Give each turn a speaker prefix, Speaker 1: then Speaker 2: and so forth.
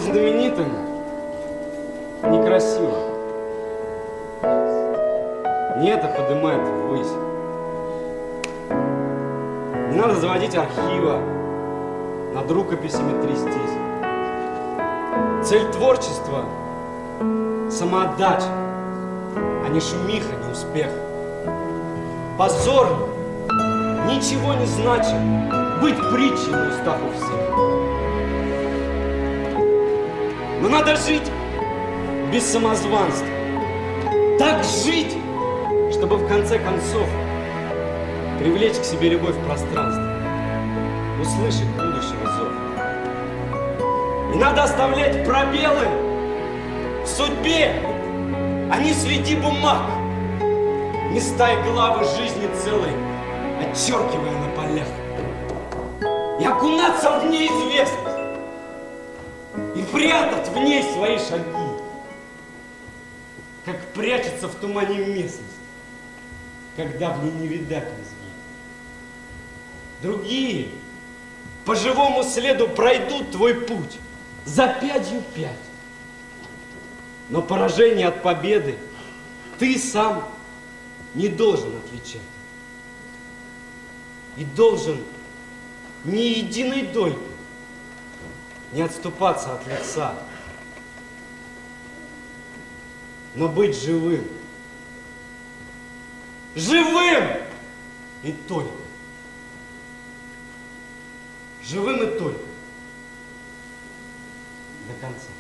Speaker 1: знаменитым некрасиво. Не это поднимает ввысь. Не надо заводить архива, над рукописями трястись. Цель творчества – самоотдача, а не шумиха, не успех. Позор ничего не значит быть притчей на устах у всех. Но надо жить без самозванства. Так жить, чтобы в конце концов привлечь к себе любовь в пространстве, услышать будущего зов. И надо оставлять пробелы в судьбе, а не среди бумаг, места и главы жизни целой, отчеркивая на полях. И окунаться в неизвестность, и прятать в ней свои шаги, как прячется в тумане местность, когда в ней не видать низги. Другие по живому следу пройдут твой путь за пятью пять. Но поражение от победы ты сам не должен отличать. И должен ни единой долькой не отступаться от лица, но быть живым. Живым и только. Живым и только. До конца.